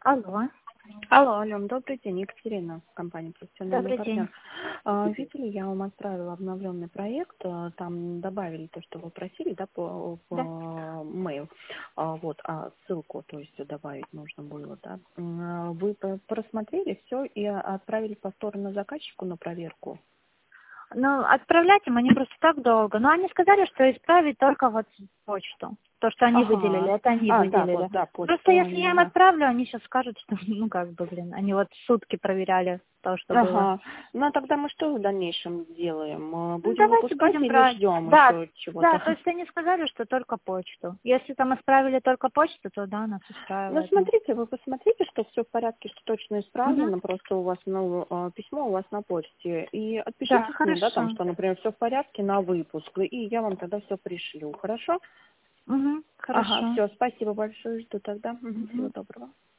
Алло. Алло, Ален, добрый день, Екатерина, компания «Профессиональный Добрый партнер». день. Видели, я вам отправила обновленный проект, там добавили то, что вы просили, да, по Да. mail, ссылку, то есть добавить нужно было, да. Вы просмотрели все и отправили повторно заказчику на проверку? Ну, отправлять им они просто так долго. Но они сказали, что исправить только вот почту. То, что они выделили, Ага, это они да, выделили. вот, да, Просто почту если я они, им да. отправлю, они сейчас скажут, что, они вот сутки проверяли то, что было. Ага, ну а тогда мы что в дальнейшем делаем? Ну, Будем давайте выпускать будем или брать. ждем Да, еще да, чего-то? то есть они сказали, что только почту. Если там исправили только почту, то да, нас Ну, устраивает. Ну. смотрите, вы посмотрите, что все в порядке, что точно Мгм. исправлено, просто у вас письмо у вас на почте. И Да, отпишитесь мне, да, там, хорошо. что, например, все в порядке на выпуск, и я вам тогда все пришлю, хорошо? Угу, Ага, хорошо. все, спасибо большое, жду тогда. Мгм, всего Мгм. доброго.